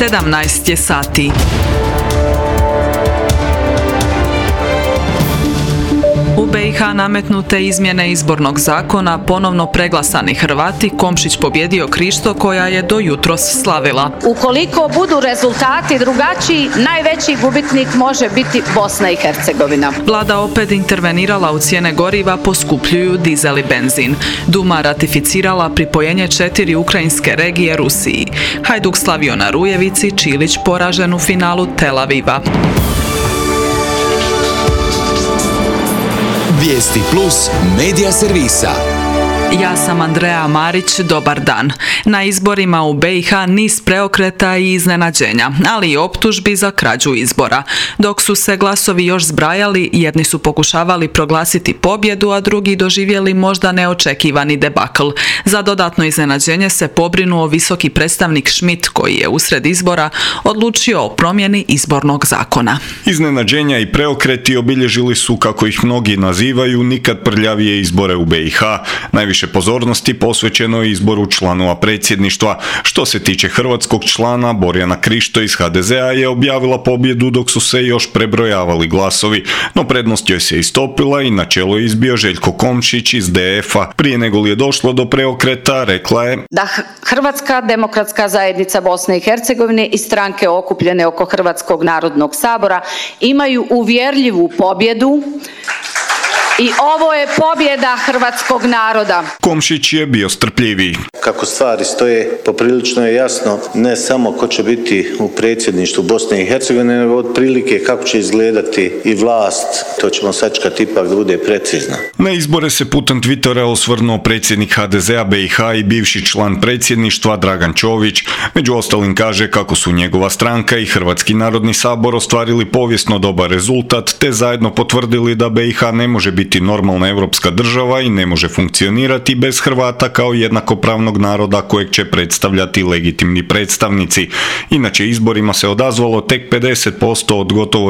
17 je sati. U BiH nametnute izmjene izbornog zakona, ponovno preglasani Hrvati, Komšić pobjedio Krišto koja je do jutros slavila. Ukoliko budu rezultati drugačiji, najveći gubitnik može biti Bosna i Hercegovina. Vlada opet intervenirala u cijene goriva, poskupljuju dizel i benzin. Duma ratificirala pripojenje 4 ukrajinske regije Rusiji. Hajduk slavio na Rujevici, Čilić poražen u finalu Tel Aviva. Vijesti plus medija servisa. Ja sam Andreja Marić, dobar dan. Na izborima u BiH niz preokreta i iznenađenja, ali i optužbi za krađu izbora. Dok su se glasovi još zbrajali, jedni su pokušavali proglasiti pobjedu, a drugi doživjeli možda neočekivani debakl. Za dodatno iznenađenje se pobrinuo visoki predstavnik Schmidt, koji je usred izbora odlučio o promjeni izbornog zakona. Iznenađenja i preokreti obilježili su, kako ih mnogi nazivaju, nikad prljavije izbore u BiH. Najviše pozornosti posvećeno je izboru članova predsjedništva. Što se tiče hrvatskog člana, Borjana Krišto iz HDZ-a je objavila pobjedu dok su se još prebrojavali glasovi, no prednost joj se istopila i na čelo je izbio Željko Komšić iz DF-a. Prije nego li je došlo do preokreta, rekla je da Hrvatska demokratska zajednica Bosne i Hercegovine i stranke okupljene oko Hrvatskog narodnog sabora imaju uvjerljivu pobjedu. I ovo je pobjeda hrvatskog naroda. Komšić je bio strpljiviji. Kako stvari stoje, poprilično je jasno ne samo ko će biti u predsjedništvu Bosne i Hercegovine, nego otprilike kako će izgledati i vlast. To ćemo sačekati ipak da bude precizno. Na izbore se putem Twittera osvrnuo predsjednik HDZ-a BiH i bivši član predsjedništva Dragan Čović. Među ostalim kaže kako su njegova stranka i Hrvatski narodni sabor ostvarili povijesno dobar rezultat, te zajedno potvrdili da BiH ne može biti normalna europska država i ne može funkcionirati bez Hrvata kao jednakopravnog naroda kojeg će predstavljati legitimni predstavnici. Inače, izborima se odazvalo tek 50% od gotovo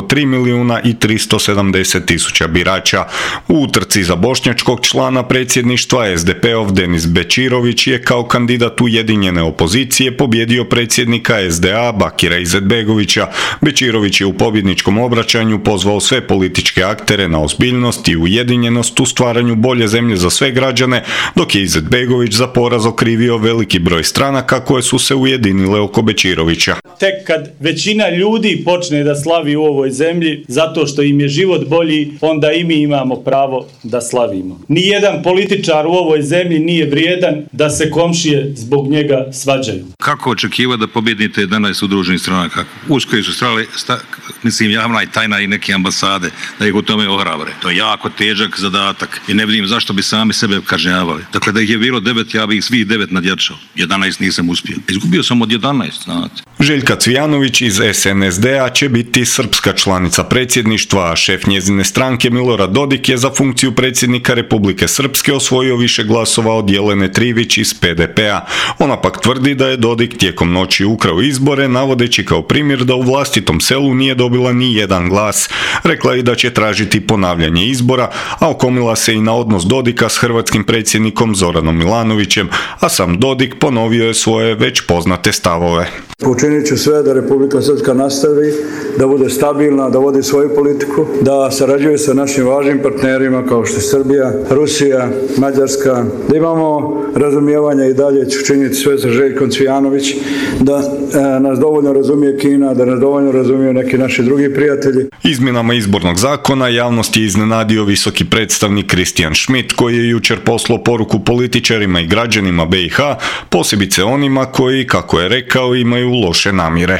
3.370.000 birača. U utrci za bošnjačkog člana predsjedništva SDP-ov Denis Bečirović je kao kandidat ujedinjene opozicije pobjedio predsjednika SDA Bakira Izetbegovića. Bečirović je u pobjedničkom obraćanju pozvao sve političke aktere na ozbiljnost i ujedinjenost u stvaranju bolje zemlje za sve građane, dok je Izetbegović za poraz okrivio veliki broj stranaka koje su se ujedinile oko Bečirovića. Tek kad većina ljudi počne da slavi u ovoj zemlji zato što im je život bolji, onda i mi imamo pravo da slavimo. Nijedan političar u ovoj zemlji nije vrijedan da se komšije zbog njega svađaju. Kako očekivati da pobjedite 11 udruženih stranaka? Uskoji su strale, javna i tajna i neke ambasade da ih u tome ohrabre. To je jako težak zadatak i ne vidim zašto bi sami sebe kažnjavali. Dakle, da ih je bilo 9, ja bi ih svih 9 nadjačao. 11 nisam uspio. Izgubio sam od 11, znate. Željka Cvijanović iz SNSD-a će biti srpska članica predsjedništva, a šef njezine stranke Milorad Dodik je za funkciju predsjednika Republike Srpske osvojio više glasova od Jelene Trivić iz PDP-a. Ona pak tvrdi da je Dodik tijekom noći ukrao izbore, navodeći kao primjer da u vlastitom selu nije dobila ni jedan glas. Rekla je da će tražiti ponavljanje izbora, a okomila se i na odnos Dodika s hrvatskim predsjednikom Zoranom Milanovićem, a sam Dodik ponovio je svoje već poznate stavove. Učinit ću sve da Republika Srpska nastavi, da bude stabilna, da vodi svoju politiku, da sarađuje sa našim važnim partnerima kao što je Srbija, Rusija, Mađarska, da imamo razumijevanja i dalje ću činiti sve sa Željkom Cvijanović, da nas dovoljno razumije Kina, da nas dovoljno razumiju neki naši drugi prijatelji. Izmjenama izbornog zakona javnost je iznenadio visoki predstavnik Christian Schmidt, koji je jučer poslao poruku političarima i građanima BiH, posebice onima koji, kako je rekao, imaju loše namjere.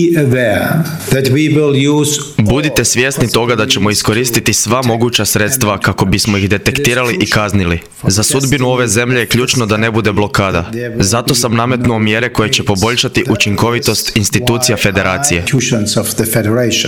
Budite svjesni toga da ćemo iskoristiti sva moguća sredstva kako bismo ih detektirali i kaznili. Za sudbinu ove zemlje je ključno da ne bude blokada. Zato sam nametnuo mjere koje će poboljšati učinkovitost institucija federacije.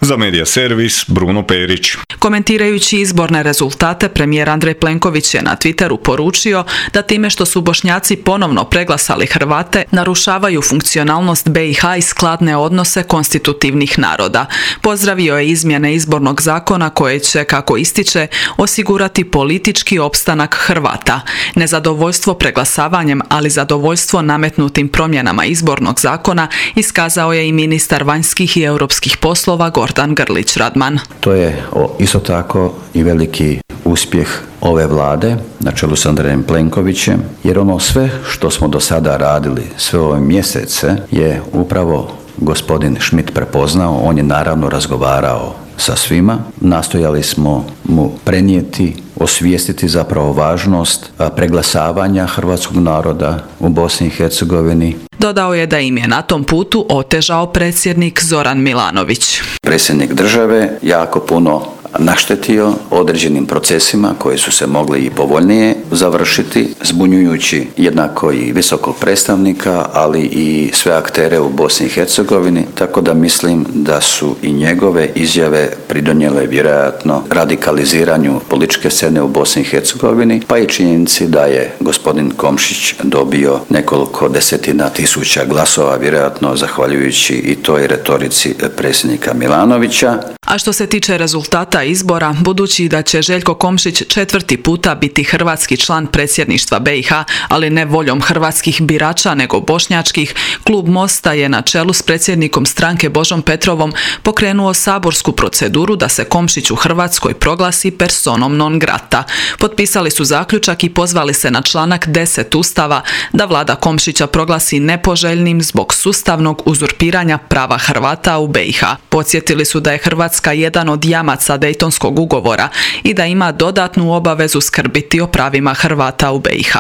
Za Medija servis Bruno Perić. Komentirajući izborne rezultate, premijer Andrej Plenković je na Twitteru poručio da time što su Bošnjaci ponovno preglasali Hrvate, narušavaju funkcionalnost BiH i skladne odnose konstitutivnih naroda. Pozdravio je izmjene izbornog zakona koje će, kako ističe, osigurati politički opstanak Hrvata. Nezadovoljstvo preglasavanjem, ali zadovoljstvo nametnutim promjenama izbornog zakona iskazao je i ministar vanjskih i europskih poslova Gordan Grlić Radman. To je isto tako i veliki uspjeh ove vlade na čelu s Andrejem Plenkovićem, jer ono sve što smo do sada radili sve ove mjesece je upravo gospodin Schmidt prepoznao. On je naravno razgovarao sa svima. Nastojali smo mu prenijeti, osvijestiti zapravo važnost preglasavanja hrvatskog naroda u Bosni i Hercegovini. Dodao je da im je na tom putu otežao predsjednik Zoran Milanović. Predsjednik države jako puno naštetio određenim procesima koji su se mogli i povoljnije završiti, zbunjujući jednako i visokog predstavnika, ali i sve aktere u Bosni i Hercegovini, tako da mislim da su i njegove izjave pridonijele vjerojatno radikaliziranju političke scene u Bosni i Hercegovini, pa i činjenici da je gospodin Komšić dobio nekoliko desetina tisuća glasova, vjerojatno zahvaljujući i toj retorici predsjednika Milanovića. A što se tiče rezultata izbora, budući da će Željko Komšić 4. puta biti hrvatski član predsjedništva BiH, ali ne voljom hrvatskih birača nego bošnjačkih, klub Mosta je na čelu s predsjednikom stranke Božom Petrovom pokrenuo saborsku proceduru da se Komšić u Hrvatskoj proglasi personom non grata. Potpisali su zaključak i pozvali se na članak 10 Ustava da vlada Komšića proglasi nepoželjnim zbog sustavnog uzurpiranja prava Hrvata u BiH. Podsjetili su da je Hrvatska jedan od jamaca Dejtonskog ugovora i da ima dodatnu obavezu skrbiti o pravima Hrvata u BiH.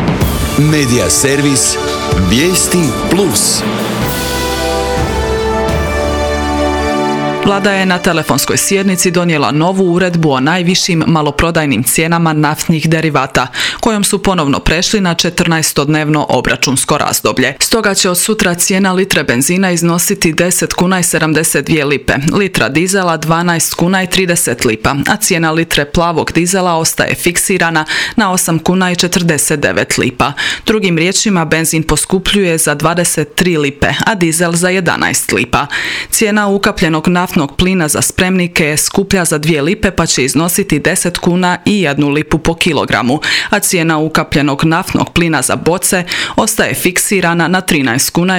Medija servis Vijesti Plus. Vlada je na telefonskoj sjednici donijela novu uredbu o najvišim maloprodajnim cijenama naftnih derivata, kojom su ponovno prešli na 14-dnevno obračunsko razdoblje. Stoga će od sutra cijena litre benzina iznositi 10 kuna i 72 lipe, litra dizela 12 kuna i 30 lipa, a cijena litre plavog dizela ostaje fiksirana na 8 kuna i 49 lipa. Drugim riječima, benzin poskupljuje za 23 lipe, a dizel za 11 lipa. Cijena ukapljenog naftnog plina za spremnike je skuplja za 2 lipe pa će iznositi 10 kuna i 1 lipu po kilogramu, a cijena ukapljenog naftnog plina za boce ostaje fiksirana na 13 kuna i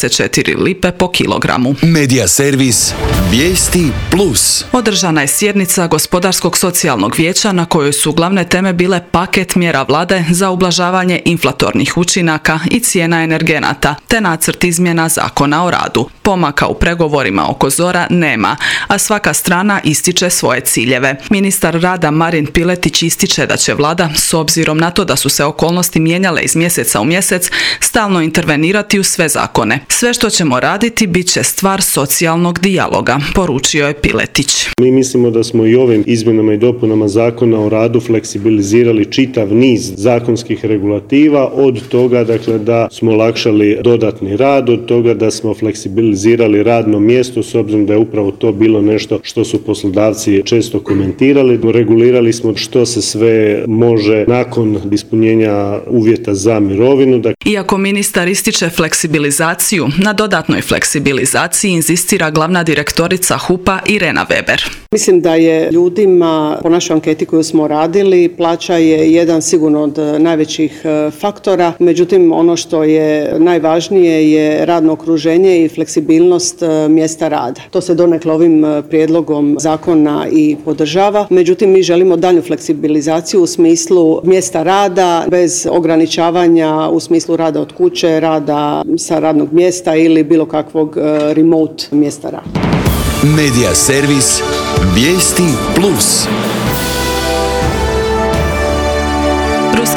94 lipe po kilogramu. Medija servis Vijesti Plus. Održana je sjednica Gospodarskog socijalnog vijeća na kojoj su glavne teme bile paket mjera vlade za ublažavanje inflatornih učinaka i cijena energenata, te nacrt izmjena Zakona o radu. Pomaka u pregovorima oko ZOR-a nema, a svaka strana ističe svoje ciljeve. Ministar rada Marin Piletić ističe da će vlada, s obzirom na to da su se okolnosti mijenjale iz mjeseca u mjesec, stalno intervenirati u sve zakone. Sve što ćemo raditi bit će stvar socijalnog dijaloga, poručio je Piletić. Mi mislimo da smo i ovim izmjenama i dopunama Zakona o radu fleksibilizirali čitav niz zakonskih regulativa, od toga dakle da smo olakšali dodatni rad, od toga da smo fleksibilizirali radno mjesto, s obzirom da je upravo to bilo nešto što su poslodavci često komentirali. Regulirali smo što se sve može nakon ispunjenja uvjeta za mirovinu. Iako ministar ističe fleksibilizaciju, na dodatnoj fleksibilizaciji inzistira glavna direktorica HUP-a Irena Weber. Mislim da je ljudima, po našoj anketi koju smo radili, plaća je jedan sigurno od najvećih faktora. Međutim, ono što je najvažnije je radno okruženje i fleksibilnost mjesta rada. To se donekle ovim prijedlogom zakona i podržava. Međutim, mi želimo daljnju fleksibilizaciju u smislu mjesta rada bez ograničavanja u smislu rada od kuće, rada sa radnog mjesta ili bilo kakvog remote mjesta rada. Medija servis Vijesti Plus.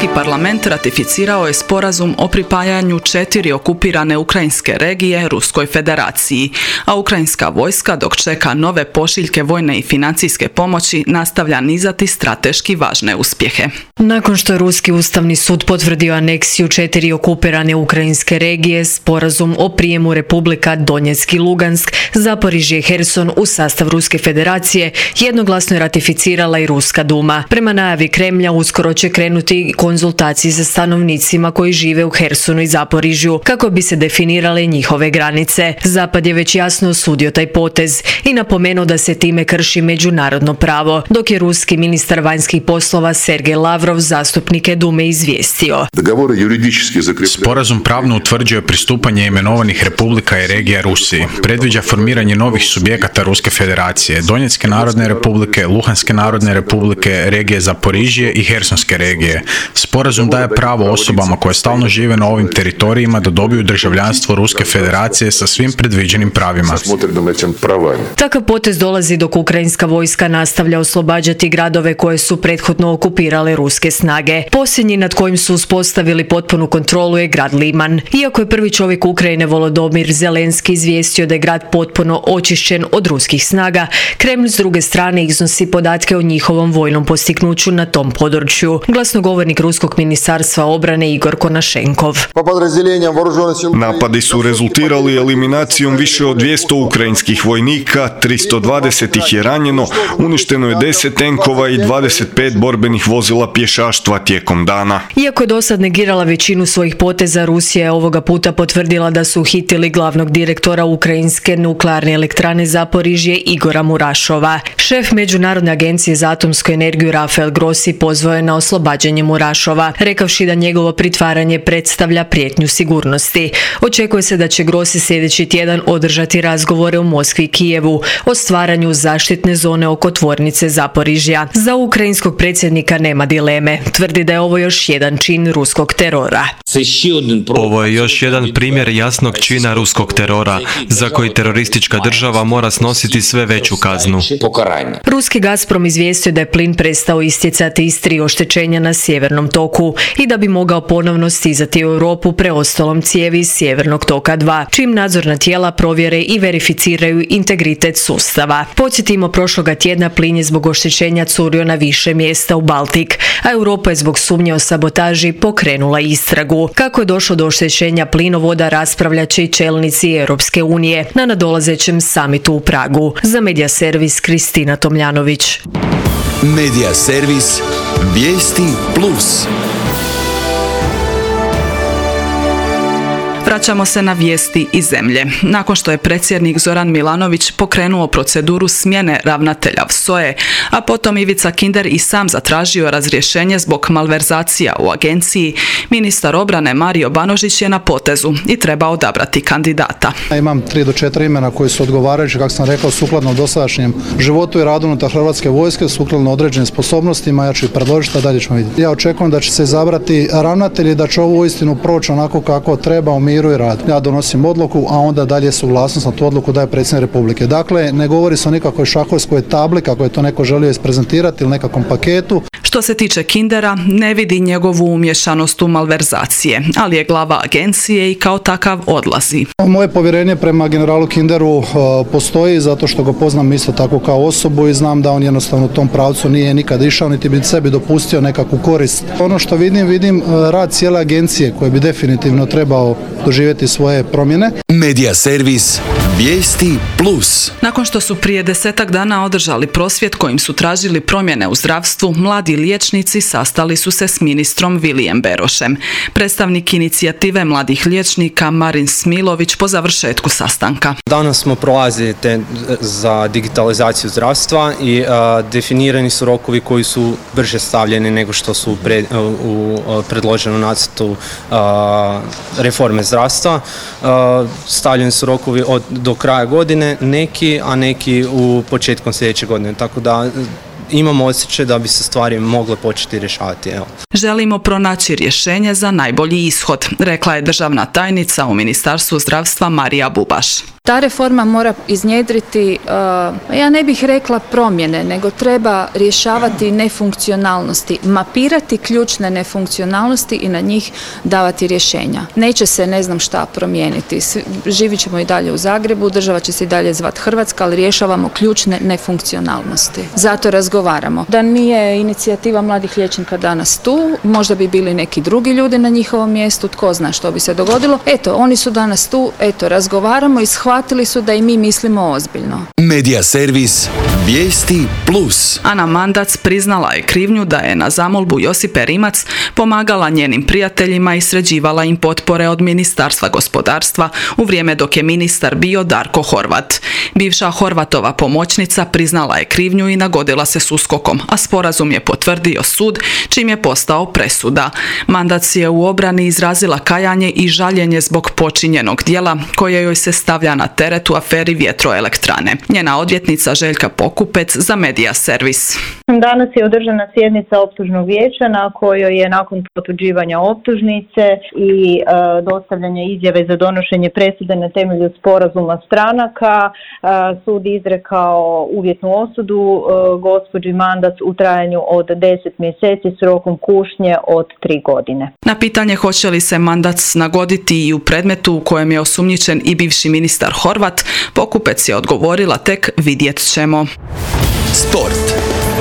Ruski parlament ratificirao je sporazum o pripajanju 4 okupirane ukrajinske regije Ruskoj federaciji, a ukrajinska vojska, dok čeka nove pošiljke vojne i financijske pomoći, nastavlja nizati strateški važne uspjehe. Nakon što je Ruski ustavni sud potvrdio aneksiju 4 okupirane ukrajinske regije, sporazum o prijemu republika Donjeck i Lugansk, Zaporižje i Herson u sastav Ruske federacije jednoglasno je ratificirala i Ruska duma. Prema najavi Kremlja uskoro će krenuti konzultacije sa stanovnicima koji žive u Hersonu i Zaporižju kako bi se definirale njihove granice. Zapad je već jasno osudio taj potez i napomenuo da se time krši međunarodno pravo, dok je ruski ministar vanjskih poslova Sergej Lavrov zastupnike Dume izvijestio. Sporazum pravno utvrđuje pristupanje imenovanih republika i regija Rusiji. Predviđa formiranje novih subjekata Ruske federacije, Donjecke narodne republike, Luhanske narodne republike, regije Zaporižje i Hersonske regije. Sporazum daje pravo osobama koje stalno žive na ovim teritorijima da dobiju državljanstvo Ruske federacije sa svim predviđenim pravima. Takav potez dolazi dok ukrajinska vojska nastavlja oslobađati gradove koje su prethodno okupirale ruske snage. Posljednji nad kojim su uspostavili potpunu kontrolu je grad Liman. Iako je prvi čovjek Ukrajine Volodymyr Zelenski izvijestio da je grad potpuno očišćen od ruskih snaga, Kremlj s druge strane iznosi podatke o njihovom vojnom postignuću na tom području. Glasnogovornik Ruskog ministarstva obrane Igor Konašenkov. Napadi su rezultirali eliminacijom više od 200 ukrajinskih vojnika, 320 ih je ranjeno, uništeno je 10 tenkova i 25 borbenih vozila pješaštva tijekom dana. Iako je dosad negirala većinu svojih poteza, Rusija je ovoga puta potvrdila da su uhitili glavnog direktora ukrajinske nuklearne elektrane Zaporižje Igora Murašova. Šef Međunarodne agencije za atomsku energiju Rafael Grossi pozvao je na oslobađanje Murašova, rekavši da njegovo pritvaranje predstavlja prijetnju sigurnosti. Očekuje se da će Grossi sljedeći tjedan održati razgovore u Moskvi i Kijevu o stvaranju zaštitne zone oko tvornice Zaporižja. Za ukrajinskog predsjednika nema dileme. Tvrdi da je ovo još jedan čin ruskog terora. Ovo je još jedan primjer jasnog čina ruskog terora, za koji teroristička država mora snositi sve veću kaznu. Ruski Gazprom izvijestio da je plin prestao istjecati iz 3 oštećenja na sjevernom toku i da bi mogao ponovno stizati u Europu preostalom cijevi iz sjevernog toka 2, čim nadzorna tijela provjere i verificiraju integritet sustava. Podsjetimo, prošloga tjedna plin je zbog oštećenja curio na više mjesta u Baltik, a Europa je zbog sumnje o sabotaži pokrenula istragu. Kako je došlo do oštećenja plinovoda raspravljat će i čelnici Europske unije na nadolazećem samitu u Pragu. Za Medija servis Kristina Tomljanović. Medija servis Vijesti Plus. Vraćamo se na vijesti iz zemlje. Nakon što je predsjednik Zoran Milanović pokrenuo proceduru smjene ravnatelja SOA-e, a potom Ivica Kinder i sam zatražio razrješenje zbog malverzacija u agenciji, ministar obrane Mario Banožić je na potezu i treba odabrati kandidata. Imam 3 do 4 imena koji su odgovarajući, kako sam rekao, sukladno dosadašnjem životu i radu unutar Hrvatske vojske, sukladno određenim sposobnostima. Ja ću ih predložiti, a dalje ćemo vidjeti. Ja očekujem da će se izabrati ravnatelj i da će ovo uistinu proći onako kako treba, u miru i radu. Ja donosim odluku, a onda dalje suglasnost na tu odluku daje predsjednik Republike. Dakle, ne govori se o nikakvoj šahovskoj tabli kako je to neko želio isprezentirati ili nekakvom paketu. Što se tiče Kindera, ne vidi njegovu umješanost u malverzacije, ali je glava agencije i kao takav odlazi. Moje povjerenje prema generalu Kinderu postoji zato što ga poznam isto tako kao osobu i znam da on jednostavno u tom pravcu nije nikad išao niti bi sebi dopustio nekakvu korist. Ono što vidim rad cijele agencije koji bi definitivno trebao doživjeti svoje promjene. Medija servis Vijesti Plus. Nakon što su prije 10-ak dana održali prosvjed kojim su tražili promjene u zdravstvu, mladi liječnici sastali su se s ministrom Vilijem Berošem. Predstavnik inicijative mladih liječnika Marin Smilović po završetku sastanka. Danas smo prolazili za digitalizaciju zdravstva i definirani su rokovi koji su brže stavljeni nego što su u predloženom nacrtu reforme zdravstva. Stavljeni su rokovi do kraja godine, a neki u početkom sljedeće godine, tako da imamo osjećaj da bi se stvari mogle početi rješavati. Želimo pronaći rješenje za najbolji ishod, rekla je državna tajnica u Ministarstvu zdravstva Marija Bubaš. Ta reforma mora iznjedriti, ja ne bih rekla promjene, nego treba rješavati nefunkcionalnosti, mapirati ključne nefunkcionalnosti i na njih davati rješenja. Neće se ne znam šta promijeniti. Živit ćemo i dalje u Zagrebu, država će se i dalje zvati Hrvatska, ali rješavamo ključne nefunkcionalnosti. Zato razgovaramo. Da nije inicijativa mladih liječnika danas tu, možda bi bili neki drugi ljudi na njihovom mjestu, tko zna što bi se dogodilo. Eto, oni su danas tu, eto, razgovaramo i shvatili su da i mi mislimo ozbiljno. Medija servis Vijesti Plus. Ana Mandac priznala je krivnju da je na zamolbu Josipe Rimac pomagala njenim prijateljima i sređivala im potpore od Ministarstva gospodarstva u vrijeme dok je ministar bio Darko Horvat. Bivša Horvatova pomoćnica priznala je krivnju i nagodila se s USKOK-om, a sporazum je potvrdio sud, čim je postao presuda. Mandac je u obrani izrazila kajanje i žaljenje zbog počinjenog djela koje joj se stavlja na teret u aferi vjetroelektrane. Njena odvjetnica Željka Pokupec za Medija servis. Danas je održana sjednica optužnog vijeća na kojoj je nakon potvrđivanja optužnice i dostavljanja izjave za donošenje presude na temelju sporazuma stranaka sud izrekao uvjetnu osudu gospođi Mandac u trajanju od 10 mjeseci s rokom kušnje od 3 godine. Na pitanje hoće li se Mandac nagoditi i u predmetu u kojem je osumnjičen i bivši ministar Horvat, Pokupec je odgovorila tek vidjet ćemo. Sport.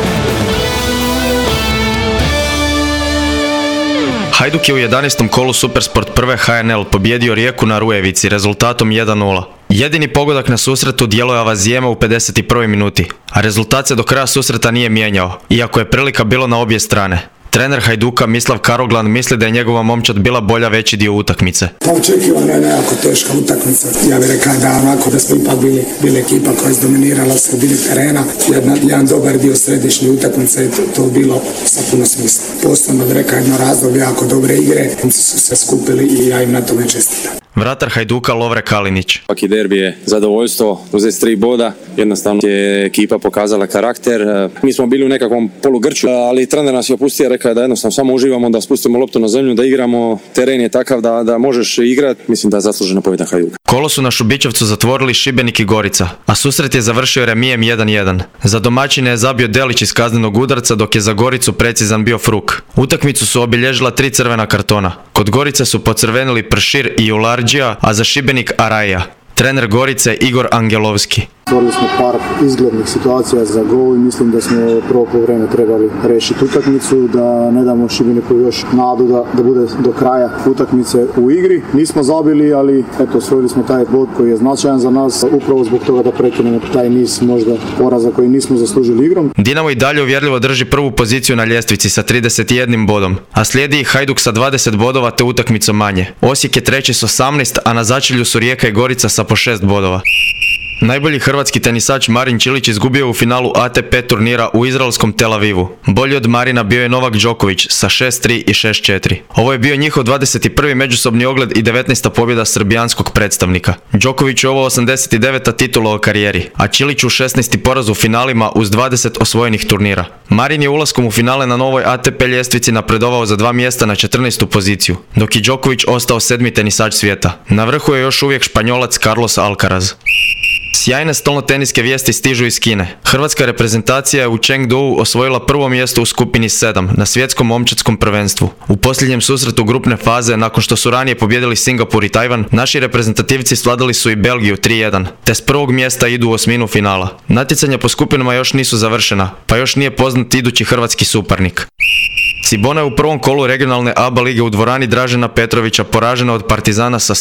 Hajduk je u 11. kolu Supersport prve HNL pobjedio Rijeku na Rujevici rezultatom 1:0. Jedini pogodak na susretu djelo je Avazijema u 51. minuti, a rezultat se do kraja susreta nije mijenjao, iako je prilika bilo na obje strane. Trener Hajduka Mislav Karoglan misli da je njegova momčad bila bolja veći dio utakmice. Očekivano je nekako teška utakmica. Ja bih rekao da onako da smo ipak bili ekipa koja je izdominirala sredini terena. Jedan dobar dio središnje utakmice, to bilo sa puno smisla. Posebno bih rekao jedno razdoblje jako dobre igre. Oni su se skupili i ja im na tome čestitam. Vratar Hajduka Lovre Kalinić. Svaki derbi je zadovoljstvo, uzeti 3 boda, jednostavno je ekipa pokazala karakter. Mi smo bili u nekakvom polugrču, ali trener nas je opustio, rekao da jednostavno samo uživamo, da spustimo loptu na zemlju, da igramo, teren je takav da možeš igrati, mislim da je zaslužena pobjeda Hajduka. Kolo su na Šubićevcu zatvorili Šibenik i Gorica, a susret je završio remijem 1:1. Za domaćine je zabio Delić iz kaznenog udarca, dok je za Goricu precizan bio Fruk. Utakmicu su obilježila 3 crvena kartona. Kod Gorice su pocrvenili Pršir i Ularđija, a za Šibenik Araja. Trener Gorice Igor Angelovski. Stvorili smo par izglednih situacija za gol i mislim da smo prvo poluvreme trebali riješiti utakmicu, da ne damo Šibeniku još nadu da bude do kraja utakmice u igri. Nismo zabili, ali eto, osvojili smo taj bod koji je značajan za nas, upravo zbog toga da prekinemo taj niz možda poraza koji nismo zaslužili igrom. Dinamo i dalje uvjerljivo drži prvu poziciju na ljestvici sa 31 bodom, a slijedi i Hajduk sa 20 bodova te utakmicom manje. Osijek je treći s 18, a na začelju su Rijeka i Gorica sa po 6 bodova. Najbolji hrvatski tenisač Marin Čilić izgubio u finalu ATP turnira u izraelskom Tel Avivu. Bolji od Marina bio je Novak Đoković sa 6-3 i 6-4. Ovo je bio njihov 21. međusobni ogled i 19. pobjeda srbijanskog predstavnika. Đoković je ovo 89. titula u karijeri, a Čilić u 16. poraz u finalima uz 20 osvojenih turnira. Marin je ulaskom u finale na novoj ATP ljestvici napredovao za 2 mjesta na 14. poziciju, dok je Đoković ostao 7. tenisač svijeta. Na vrhu je još uvijek Španjolac Carlos Alcaraz. Sjajne stolnoteniske vijesti stižu iz Kine. Hrvatska reprezentacija je u Chengdou osvojila prvo mjesto u skupini 7 na svjetskom momčadskom prvenstvu. U posljednjem susretu grupne faze, nakon što su ranije pobjedili Singapur i Tajvan, naši reprezentativci svladali su i Belgiju 3:1, te s prvog mjesta idu u osminu finala. Natjecanja po skupinama još nisu završena, pa još nije poznat idući hrvatski suparnik. Cibona je u prvom kolu regionalne ABA lige u dvorani Dražena Petrovića poražena od Partizana sa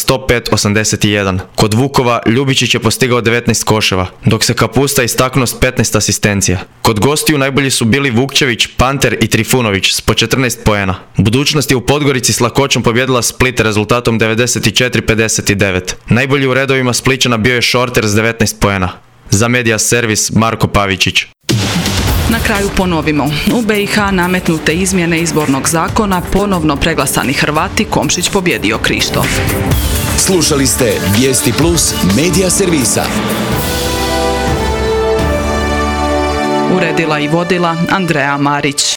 105-81. Kod Vukova Ljubičić je postigao 19 koševa, dok se Kapusta istaknuo s 15 asistencija. Kod gostiju najbolji su bili Vukčević, Panter i Trifunović s po 14 poena. Budućnost je u Podgorici s lakoćom pobjedila Split rezultatom 94-59. Najbolji u redovima Splićana bio je Šorter s 19 poena. Za Medija servis Marko Pavičić. Na kraju ponovimo. U BiH nametnute izmjene izbornog zakona, ponovno preglasani Hrvati, Komšić pobjedio Krištof. Slušali ste Vijesti Plus Medija servisa. Uredila i vodila Andrea Marić.